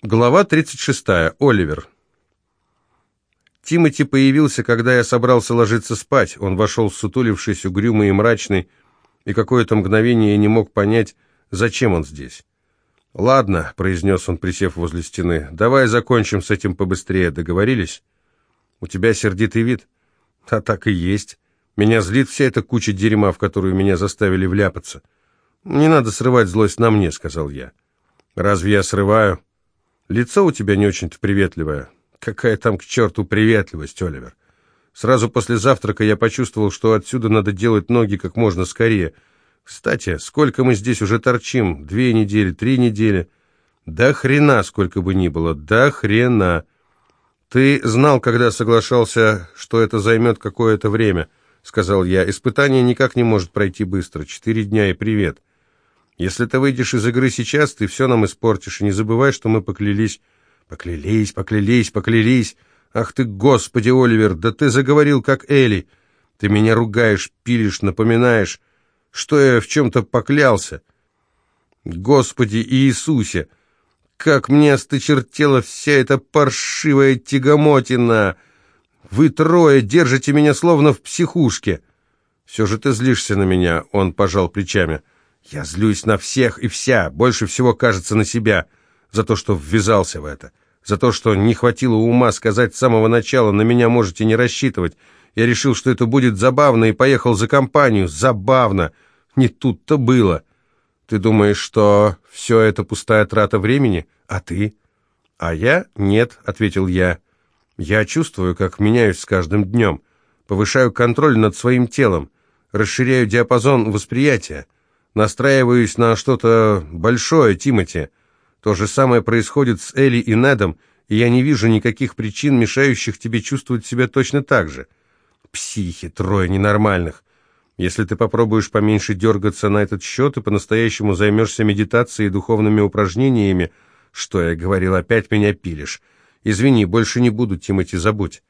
Глава 36. Оливер. Тимоти появился, когда я собрался ложиться спать. Он вошел, сутулившись, угрюмый и мрачный, и какое-то мгновение я не мог понять, зачем он здесь. «Ладно», — произнес он, присев возле стены, — «давай закончим с этим побыстрее. Договорились? У тебя сердитый вид». «А так и есть. Меня злит вся эта куча дерьма, в которую меня заставили вляпаться». «Не надо срывать злость на мне», — сказал я. «Разве я срываю?» «Лицо у тебя не очень-то приветливое». «Какая там к черту приветливость, Оливер?» Сразу после завтрака я почувствовал, что отсюда надо делать ноги как можно скорее. Кстати, сколько мы здесь уже торчим? 2 недели, 3 недели? Да хрена, сколько бы ни было, да хрена. Ты знал, когда соглашался, что это займет какое-то время, сказал я. Испытание никак не может пройти быстро. 4 дня и привет. Если ты выйдешь из игры сейчас, ты все нам испортишь. И не забывай, что мы поклялись. Поклялись. Ах ты, Господи, Оливер, да ты заговорил, как Элли. Ты меня ругаешь, пилишь, напоминаешь, что я в чем-то поклялся. Господи Иисусе, как мне осточертела вся эта паршивая тягомотина. Вы трое держите меня словно в психушке. Все же ты злишься на меня, он пожал плечами. Я злюсь на всех и вся, больше всего, кажется, на себя, за то, что ввязался в это, за то, что не хватило ума сказать с самого начала: на меня можете не рассчитывать. Я решил, что это будет забавно, и поехал за компанию. Забавно. Не тут-то было. Ты думаешь, что все это пустая трата времени? А ты? А я? Нет, ответил я. Я чувствую, как меняюсь с каждым днем. Повышаю контроль над своим телом, расширяю диапазон восприятия. Настраиваюсь на что-то большое, Тимоти. То же самое происходит с Элли и Недом, и я не вижу никаких причин, мешающих тебе чувствовать себя точно так же. Психи, 3 ненормальных. Если ты попробуешь поменьше дергаться на этот счет и по-настоящему займешься медитацией и духовными упражнениями, что я говорил, опять меня пилишь. Извини, больше не буду, Тимоти, забудь.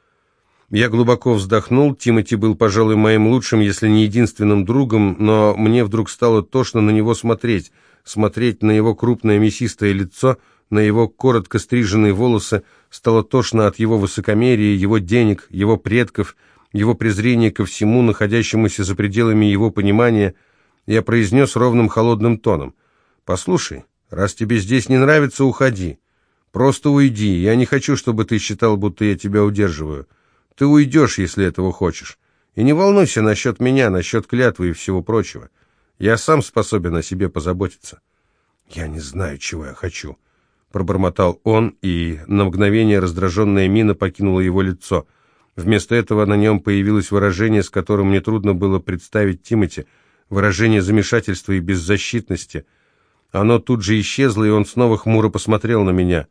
Я глубоко вздохнул. Тимоти был, пожалуй, моим лучшим, если не единственным другом, но мне вдруг стало тошно на него смотреть на его крупное мясистое лицо, на его коротко стриженные волосы. Стало тошно от его высокомерия, его денег, его предков, его презрения ко всему, находящемуся за пределами его понимания. Я произнес ровным холодным тоном: «Послушай, раз тебе здесь не нравится, уходи. Просто уйди. Я не хочу, чтобы ты считал, будто я тебя удерживаю. Ты уйдешь, если этого хочешь. И не волнуйся насчет меня, насчет клятвы и всего прочего. Я сам способен о себе позаботиться». «Я не знаю, чего я хочу», — пробормотал он, и на мгновение раздраженная мина покинула его лицо. Вместо этого на нем появилось выражение, с которым мне трудно было представить Тимоти, выражение замешательства и беззащитности. Оно тут же исчезло, и он снова хмуро посмотрел на меня.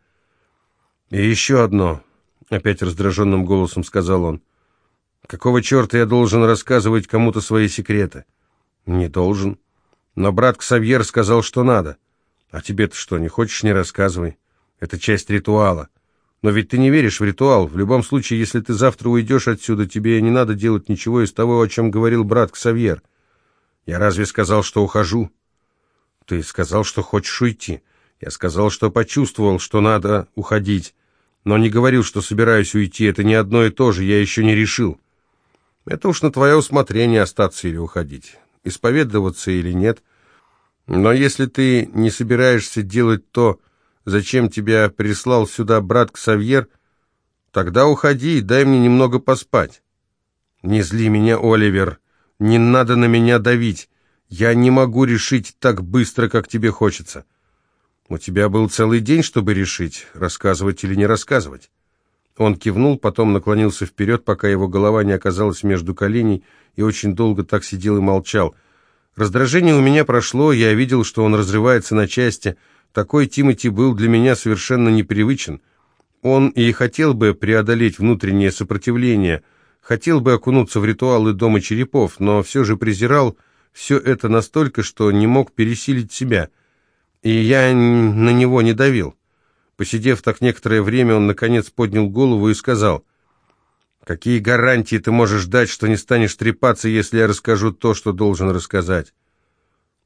«И еще одно», — опять раздраженным голосом сказал он. «Какого черта я должен рассказывать кому-то свои секреты?» «Не должен. Но брат Ксавьер сказал, что надо. А тебе-то что, не хочешь — не рассказывай. Это часть ритуала. Но ведь ты не веришь в ритуал. В любом случае, если ты завтра уйдешь отсюда, тебе не надо делать ничего из того, о чем говорил брат Ксавьер. Я разве сказал, что ухожу?» «Ты сказал, что хочешь уйти. Я сказал, что почувствовал, что надо уходить. Но не говорил, что собираюсь уйти. Это не одно и то же, я еще не решил». «Это уж на твое усмотрение, остаться или уходить, исповедоваться или нет. Но если ты не собираешься делать то, зачем тебя прислал сюда брат Ксавьер, тогда уходи и дай мне немного поспать». «Не зли меня, Оливер, не надо на меня давить. Я не могу решить так быстро, как тебе хочется». «У тебя был целый день, чтобы решить, рассказывать или не рассказывать». Он кивнул, потом наклонился вперед, пока его голова не оказалась между коленей, и очень долго так сидел и молчал. Раздражение у меня прошло, я видел, что он разрывается на части. Такой Тимоти был для меня совершенно непривычен. Он и хотел бы преодолеть внутреннее сопротивление, хотел бы окунуться в ритуалы дома черепов, но все же презирал все это настолько, что не мог пересилить себя. И я на него не давил. Посидев так некоторое время, он, наконец, поднял голову и сказал: «Какие гарантии ты можешь дать, что не станешь трепаться, если я расскажу то, что должен рассказать?»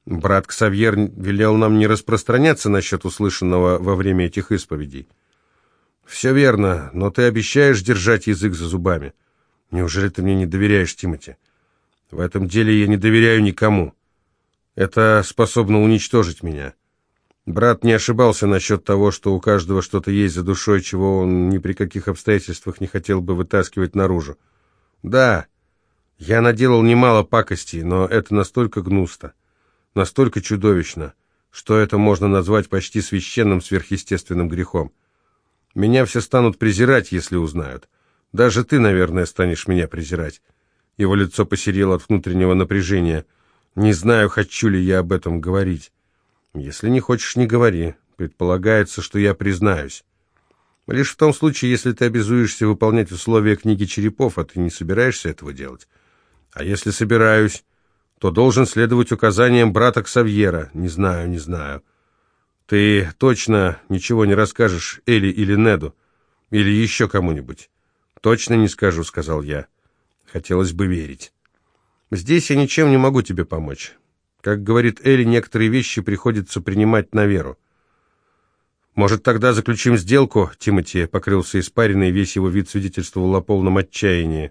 Брат Ксавьер велел нам не распространяться насчет услышанного во время этих исповедей. Все верно, но ты обещаешь держать язык за зубами. Неужели ты мне не доверяешь, Тимоти? В этом деле я не доверяю никому. Это способно уничтожить меня. Брат не ошибался насчет того, что у каждого что-то есть за душой, чего он ни при каких обстоятельствах не хотел бы вытаскивать наружу. Да, я наделал немало пакостей, но это настолько гнусно, настолько чудовищно, что это можно назвать почти священным сверхъестественным грехом. Меня все станут презирать, если узнают. Даже ты, наверное, станешь меня презирать. Его лицо посерело от внутреннего напряжения. Не знаю, хочу ли я об этом говорить. Если не хочешь, не говори. Предполагается, что я признаюсь. Лишь в том случае, если ты обязуешься выполнять условия книги черепов, а ты не собираешься этого делать. А если собираюсь, то должен следовать указаниям брата Ксавьера. Не знаю. Ты точно ничего не расскажешь Элли или Неду? Или еще кому-нибудь? Точно не скажу, сказал я. Хотелось бы верить. Здесь я ничем не могу тебе помочь. Как говорит Элли, некоторые вещи приходится принимать на веру. Может, тогда заключим сделку? Тимоти покрылся испариной, весь его вид свидетельствовал о полном отчаянии.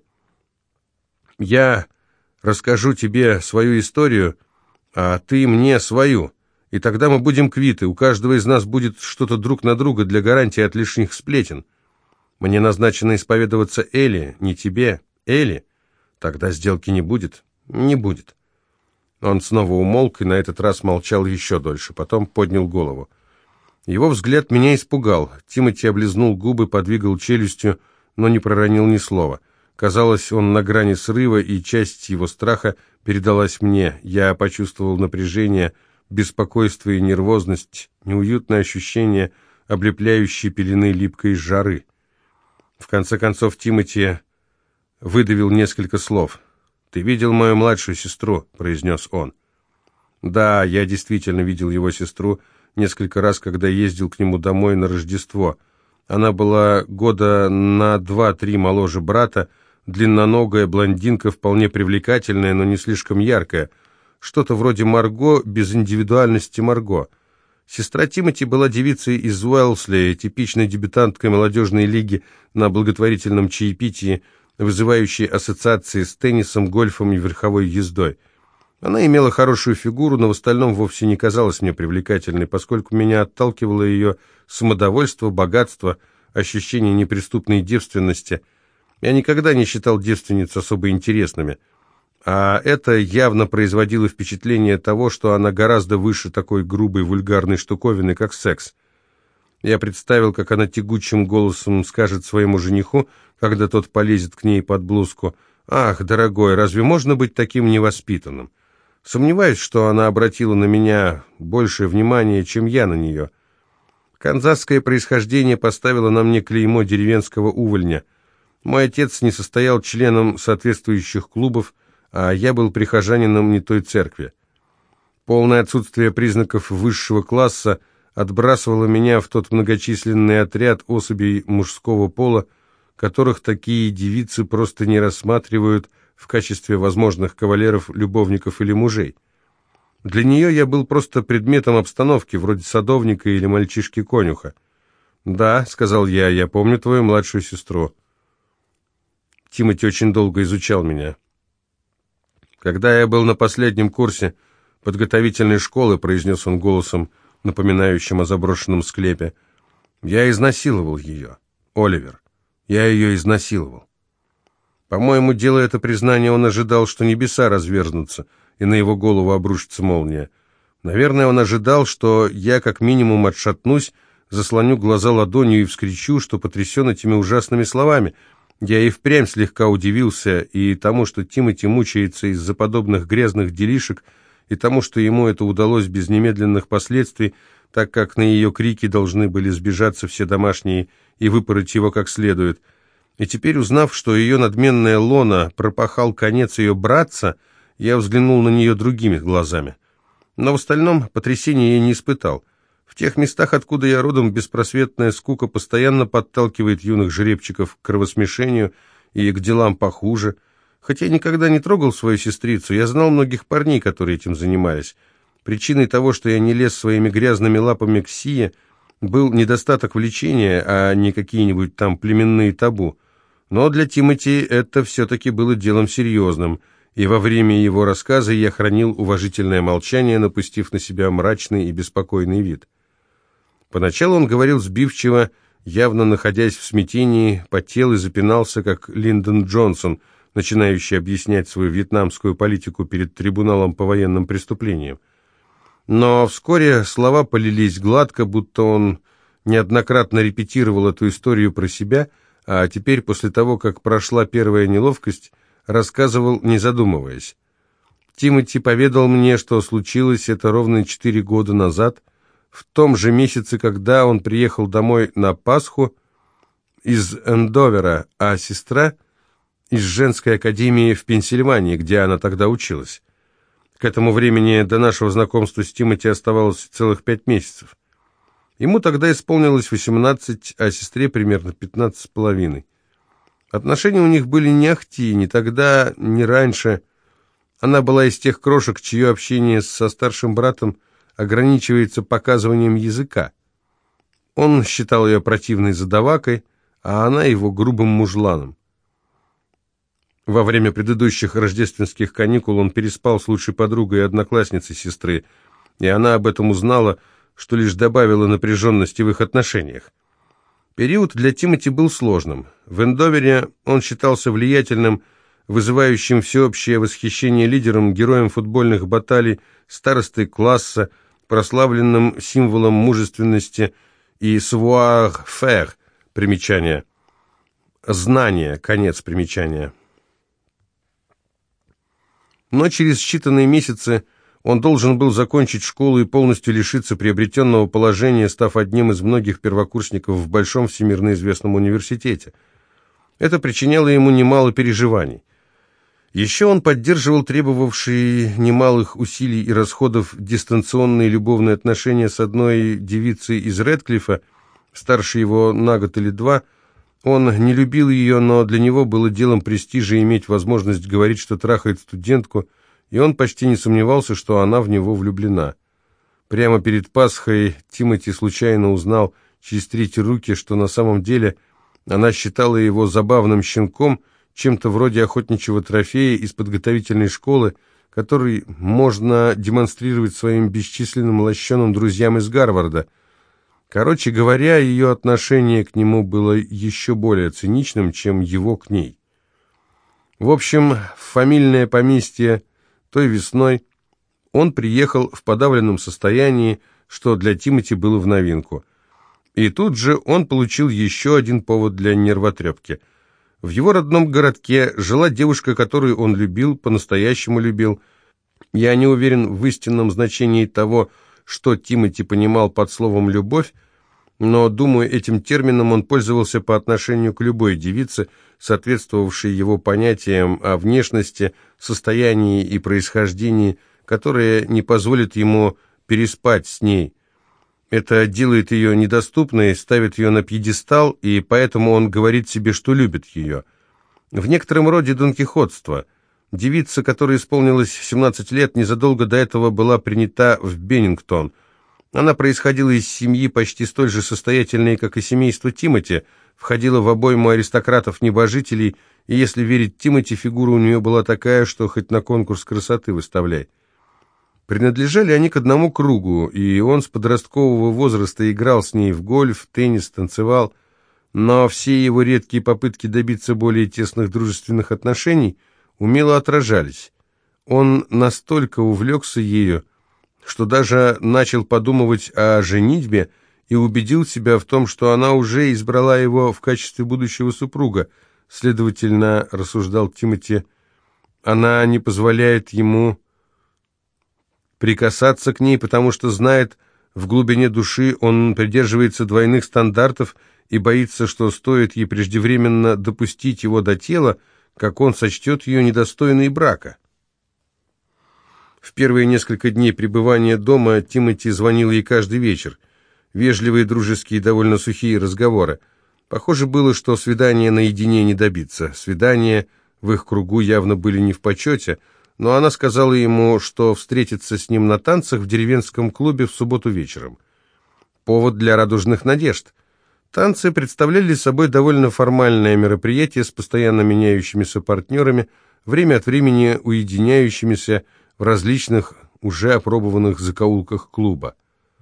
Я расскажу тебе свою историю, а ты мне свою. И тогда мы будем квиты, у каждого из нас будет что-то друг на друга для гарантии от лишних сплетен. Мне назначено исповедоваться Элли, не тебе, Элли. Тогда сделки не будет? Не будет. Он снова умолк и на этот раз молчал еще дольше, потом поднял голову. Его взгляд меня испугал. Тимоти облизнул губы, подвигал челюстью, но не проронил ни слова. Казалось, он на грани срыва, и часть его страха передалась мне. Я почувствовал напряжение, беспокойство и нервозность, неуютное ощущение облепляющей пелены липкой жары. В конце концов Тимоти выдавил несколько слов. «Ты видел мою младшую сестру?» — произнес он. «Да, я действительно видел его сестру несколько раз, когда ездил к нему домой на Рождество. Она была года на 2-3 моложе брата, длинноногая блондинка, вполне привлекательная, но не слишком яркая. Что-то вроде Марго, без индивидуальности Марго. Сестра Тимоти была девицей из Уэлсли, типичной дебютанткой молодежной лиги на благотворительном чаепитии, вызывающей ассоциации с теннисом, гольфом и верховой ездой. Она имела хорошую фигуру, но в остальном вовсе не казалась мне привлекательной, поскольку меня отталкивало ее самодовольство, богатство, ощущение неприступной девственности. Я никогда не считал девственниц особо интересными, а это явно производило впечатление того, что она гораздо выше такой грубой вульгарной штуковины, как секс. Я представил, как она тягучим голосом скажет своему жениху, когда тот полезет к ней под блузку: «Ах, дорогой, разве можно быть таким невоспитанным?» Сомневаюсь, что она обратила на меня большее внимание, чем я на нее. Канзасское происхождение поставило на мне клеймо деревенского увольня. Мой отец не состоял членом соответствующих клубов, а я был прихожанином не той церкви. Полное отсутствие признаков высшего класса отбрасывало меня в тот многочисленный отряд особей мужского пола, которых такие девицы просто не рассматривают в качестве возможных кавалеров, любовников или мужей. Для нее я был просто предметом обстановки, вроде садовника или мальчишки-конюха. «Да», — сказал я помню твою младшую сестру». Тимоти очень долго изучал меня. «Когда я был на последнем курсе подготовительной школы», — произнес он голосом, напоминающим о заброшенном склепе, — «я изнасиловал ее, Оливер. Я ее изнасиловал». По-моему, делая это признание, он ожидал, что небеса разверзнутся, и на его голову обрушится молния. Наверное, он ожидал, что я как минимум отшатнусь, заслоню глаза ладонью и вскричу, что потрясен этими ужасными словами. Я и впрямь слегка удивился и тому, что Тимоти мучается из-за подобных грязных делишек, и тому, что ему это удалось без немедленных последствий, так как на ее крики должны были сбежаться все домашние и выпороть его как следует. И теперь, узнав, что ее надменная лона пропахал конец ее братца, я взглянул на нее другими глазами. Но в остальном потрясения я не испытал. В тех местах, откуда я родом, беспросветная скука постоянно подталкивает юных жеребчиков к кровосмешению и к делам похуже. Хотя я никогда не трогал свою сестрицу, я знал многих парней, которые этим занимались. Причиной того, что я не лез своими грязными лапами к Сие, был недостаток влечения, а не какие-нибудь там племенные табу. Но для Тимоти это все-таки было делом серьезным, и во время его рассказа я хранил уважительное молчание, напустив на себя мрачный и беспокойный вид. Поначалу он говорил сбивчиво, явно находясь в смятении, потел и запинался, как Линдон Джонсон, начинающий объяснять свою вьетнамскую политику перед трибуналом по военным преступлениям. Но вскоре слова полились гладко, будто он неоднократно репетировал эту историю про себя, а теперь, после того, как прошла первая неловкость, рассказывал, не задумываясь. Тимоти поведал мне, что случилось это ровно 4 года назад, в том же месяце, когда он приехал домой на Пасху из Эндовера, а сестра из женской академии в Пенсильвании, где она тогда училась. К этому времени до нашего знакомства с Тимоти оставалось целых 5 месяцев. Ему тогда исполнилось 18, а сестре примерно 15 с половиной. Отношения у них были не ахти, ни тогда, ни раньше. Она была из тех крошек, чье общение со старшим братом ограничивается показыванием языка. Он считал ее противной задавакой, а она его грубым мужланом. Во время предыдущих рождественских каникул он переспал с лучшей подругой и одноклассницей сестры, и она об этом узнала, что лишь добавило напряженности в их отношениях. Период для Тимоти был сложным. В Эндовере он считался влиятельным, вызывающим всеобщее восхищение лидером, героем футбольных баталий, старостой класса, прославленным символом мужественности и savoir-faire, примечание, знание, конец примечания. Но через считанные месяцы он должен был закончить школу и полностью лишиться приобретенного положения, став одним из многих первокурсников в большом всемирно известном университете. Это причиняло ему немало переживаний. Еще он поддерживал требовавшие немалых усилий и расходов дистанционные любовные отношения с одной девицей из Рэдклиффа, старше его на год или 2. Он не любил ее, но для него было делом престижа иметь возможность говорить, что трахает студентку, и он почти не сомневался, что она в него влюблена. Прямо перед Пасхой Тимоти случайно узнал через третьи руки, что на самом деле она считала его забавным щенком, чем-то вроде охотничьего трофея из подготовительной школы, который можно демонстрировать своим бесчисленным лощеным друзьям из Гарварда. Короче говоря, ее отношение к нему было еще более циничным, чем его к ней. В общем, в фамильное поместье той весной он приехал в подавленном состоянии, что для Тимоти было в новинку. И тут же он получил еще один повод для нервотрепки. В его родном городке жила девушка, которую он любил, по-настоящему любил. Я не уверен в истинном значении того, что Тимоти понимал под словом «любовь», но, думаю, этим термином он пользовался по отношению к любой девице, соответствовавшей его понятиям о внешности, состоянии и происхождении, которое не позволит ему переспать с ней. Это делает ее недоступной, ставит ее на пьедестал, и поэтому он говорит себе, что любит ее. В некотором роде донкихотство. Девица, которой исполнилось 17 лет, незадолго до этого была принята в Беннингтон. Она происходила из семьи почти столь же состоятельной, как и семейство Тимоти, входила в обойму аристократов-небожителей, и, если верить Тимоти, фигура у нее была такая, что хоть на конкурс красоты выставляй. Принадлежали они к одному кругу, и он с подросткового возраста играл с ней в гольф, теннис, танцевал, но все его редкие попытки добиться более тесных дружественных отношений умело отражались. Он настолько увлекся ею, что даже начал подумывать о женитьбе и убедил себя в том, что она уже избрала его в качестве будущего супруга. Следовательно, рассуждал Тимоти, она не позволяет ему прикасаться к ней, потому что знает, в глубине души он придерживается двойных стандартов и боится, что стоит ей преждевременно допустить его до тела, как он сочтет ее недостойной брака. В первые несколько дней пребывания дома Тимоти звонил ей каждый вечер. Вежливые, дружеские, довольно сухие разговоры. Похоже было, что свидания наедине не добиться. Свидания в их кругу явно были не в почете, но она сказала ему, что встретится с ним на танцах в деревенском клубе в субботу вечером. Повод для радужных надежд. Танцы представляли собой довольно формальное мероприятие с постоянно меняющимися партнерами, время от времени уединяющимися в различных, уже опробованных закоулках клуба.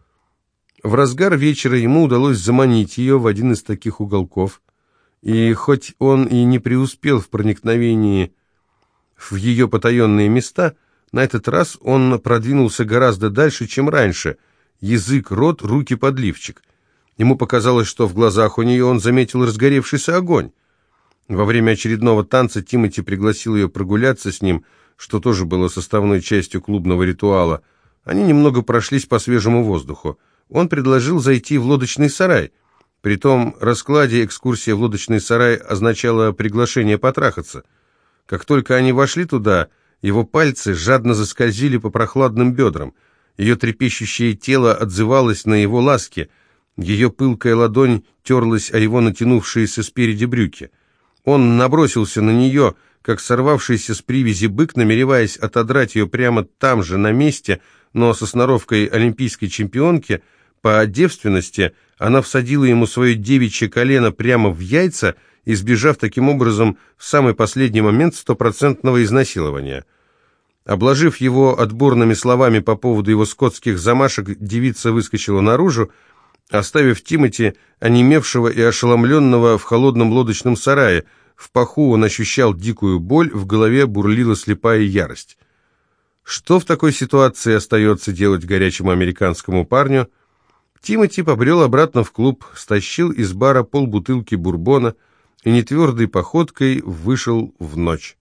В разгар вечера ему удалось заманить ее в один из таких уголков, и хоть он и не преуспел в проникновении в ее потаенные места, на этот раз он продвинулся гораздо дальше, чем раньше. Язык, рот, руки, подливчик. Ему показалось, что в глазах у нее он заметил разгоревшийся огонь. Во время очередного танца Тимоти пригласил ее прогуляться с ним, что тоже было составной частью клубного ритуала. Они немного прошлись по свежему воздуху. Он предложил зайти в лодочный сарай. При том раскладе экскурсия в лодочный сарай означала приглашение потрахаться. Как только они вошли туда, его пальцы жадно заскользили по прохладным бедрам. Ее трепещущее тело отзывалось на его ласки. Ее пылкая ладонь терлась о его натянувшиеся спереди брюки. Он набросился на нее, как сорвавшийся с привязи бык, намереваясь отодрать ее прямо там же, на месте, но со сноровкой олимпийской чемпионки. По девственности она всадила ему свое девичье колено прямо в яйца, избежав таким образом в самый последний момент стопроцентного изнасилования. Обложив его отборными словами по поводу его скотских замашек, девица выскочила наружу, оставив Тимоти, онемевшего и ошеломленного в холодном лодочном сарае. В паху он ощущал дикую боль, в голове бурлила слепая ярость. Что в такой ситуации остается делать горячему американскому парню? Тимоти побрел обратно в клуб, стащил из бара полбутылки бурбона и нетвердой походкой вышел в ночь.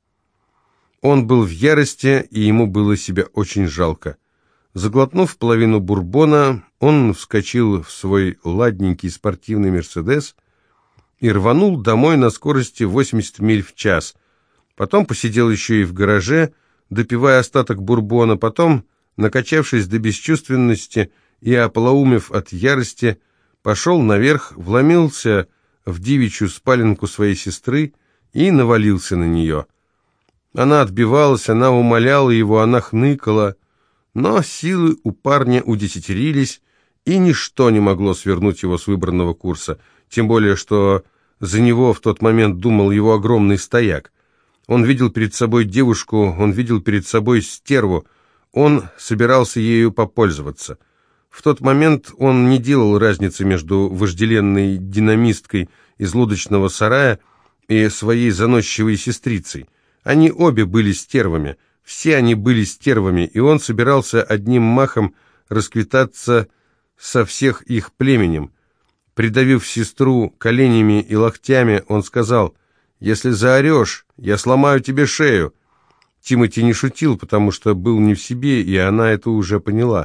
Он был в ярости, и ему было себя очень жалко. Заглотнув половину бурбона, он вскочил в свой ладненький спортивный «Мерседес» и рванул домой на скорости 80 миль в час. Потом посидел еще и в гараже, допивая остаток бурбона, потом, накачавшись до бесчувственности и ополоумев от ярости, пошел наверх, вломился в девичью спаленку своей сестры и навалился на нее. Она отбивалась, она умоляла его, она хныкала, но силы у парня удесятерились, и ничто не могло свернуть его с выбранного курса, тем более, что за него в тот момент думал его огромный стояк. Он видел перед собой девушку, он видел перед собой стерву, он собирался ею попользоваться. В тот момент он не делал разницы между вожделенной динамисткой из лодочного сарая и своей заносчивой сестрицей. Они обе были стервами, все они были стервами, и он собирался одним махом расквитаться со всех их племенем. Придавив сестру коленями и локтями, он сказал: «Если заорешь, я сломаю тебе шею». Тимоти не шутил, потому что был не в себе, и она это уже поняла.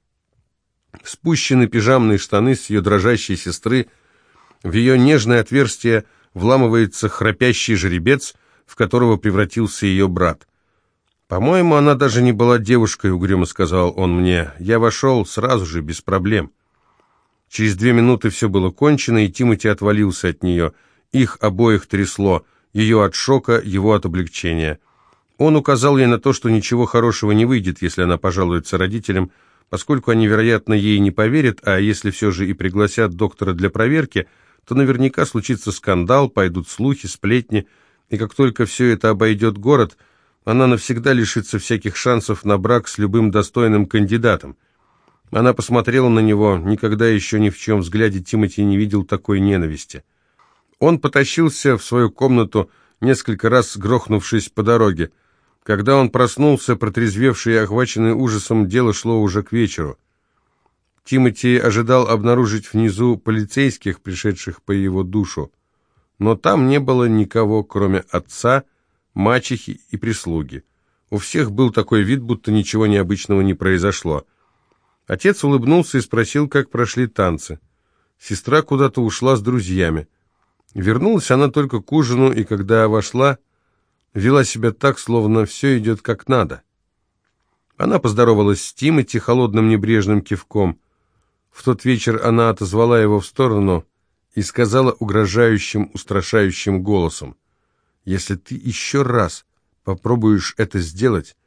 Спущены пижамные штаны с ее дрожащей сестры, в ее нежное отверстие вламывается храпящий жеребец, в которого превратился ее брат. «По-моему, она даже не была девушкой», — угрюмо сказал он мне. «Я вошел сразу же, без проблем». Через 2 минуты все было кончено, и Тимоти отвалился от нее. Их обоих трясло, ее от шока, его от облегчения. Он указал ей на то, что ничего хорошего не выйдет, если она пожалуется родителям, поскольку они, вероятно, ей не поверят, а если все же и пригласят доктора для проверки, то наверняка случится скандал, пойдут слухи, сплетни, и как только все это обойдет город, она навсегда лишится всяких шансов на брак с любым достойным кандидатом. Она посмотрела на него, никогда еще ни в чем взгляде Тимоти не видел такой ненависти. Он потащился в свою комнату, несколько раз грохнувшись по дороге. Когда он проснулся, протрезвевший и охваченный ужасом, дело шло уже к вечеру. Тимоти ожидал обнаружить внизу полицейских, пришедших по его душу, но там не было никого, кроме отца, мачехи и прислуги. У всех был такой вид, будто ничего необычного не произошло. Отец улыбнулся и спросил, как прошли танцы. Сестра куда-то ушла с друзьями. Вернулась она только к ужину, и когда вошла, вела себя так, словно все идет как надо. Она поздоровалась с Тимоти холодным небрежным кивком. В тот вечер она отозвала его в сторону и сказала угрожающим, устрашающим голосом: «Если ты еще раз попробуешь это сделать,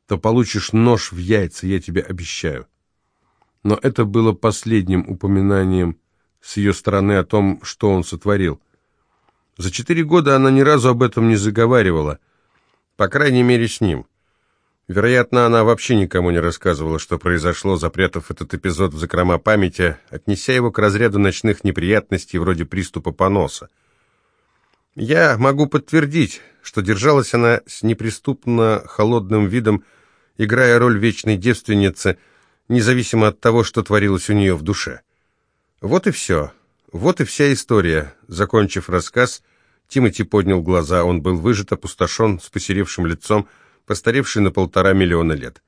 то получишь нож в яйца, я тебе обещаю». Но это было последним упоминанием с ее стороны о том, что он сотворил. За 4 года она ни разу об этом не заговаривала, по крайней мере, с ним. Вероятно, она вообще никому не рассказывала, что произошло, запрятав этот эпизод в закрома памяти, отнеся его к разряду ночных неприятностей вроде приступа поноса. Я могу подтвердить, что держалась она с неприступно холодным видом, играя роль вечной девственницы, независимо от того, что творилось у нее в душе. Вот и все. Вот и вся история. Закончив рассказ, Тимоти поднял глаза. Он был выжат, опустошен, с посеревшим лицом, постаревший на 1,5 миллиона лет.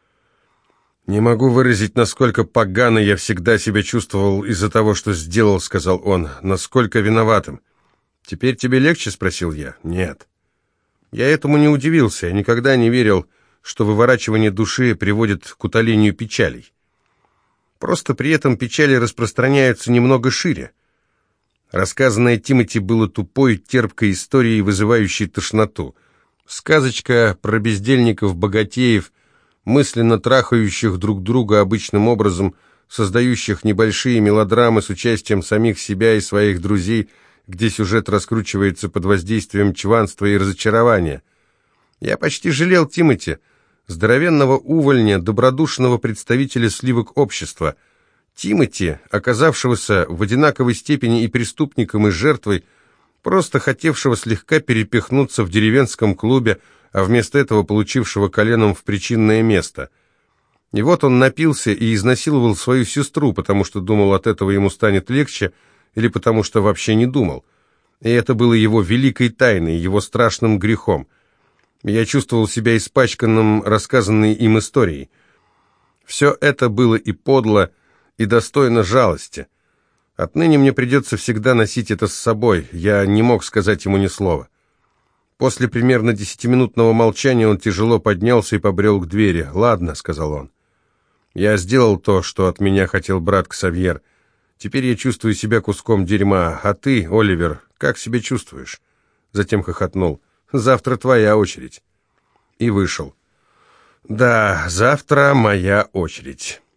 «Не могу выразить, насколько погано я всегда себя чувствовал из-за того, что сделал», — сказал он, — «насколько виноватым». «Теперь тебе легче?» — спросил я. «Нет». Я этому не удивился. Я никогда не верил, что выворачивание души приводит к утолению печалей. Просто при этом печали распространяются немного шире. Рассказанное Тимоти было тупой, терпкой историей, вызывающей тошноту. Сказочка про бездельников-богатеев, мысленно трахающих друг друга обычным образом, создающих небольшие мелодрамы с участием самих себя и своих друзей, где сюжет раскручивается под воздействием чванства и разочарования. Я почти жалел Тимоти, здоровенного увольня, добродушного представителя сливок общества. Тимоти, оказавшегося в одинаковой степени и преступником, и жертвой, просто хотевшего слегка перепихнуться в деревенском клубе, а вместо этого получившего коленом в причинное место. И вот он напился и изнасиловал свою сестру, потому что думал, от этого ему станет легче, или потому что вообще не думал. И это было его великой тайной, его страшным грехом. Я чувствовал себя испачканным рассказанной им историей. Все это было и подло, и достойно жалости. Отныне мне придется всегда носить это с собой. Я не мог сказать ему ни слова. После примерно 10-минутного молчания он тяжело поднялся и побрел к двери. «Ладно», — сказал он. «Я сделал то, что от меня хотел брат Ксавьер. Теперь я чувствую себя куском дерьма. А ты, Оливер, как себя чувствуешь?» Затем хохотнул. «Завтра твоя очередь». И вышел. «Да, завтра моя очередь».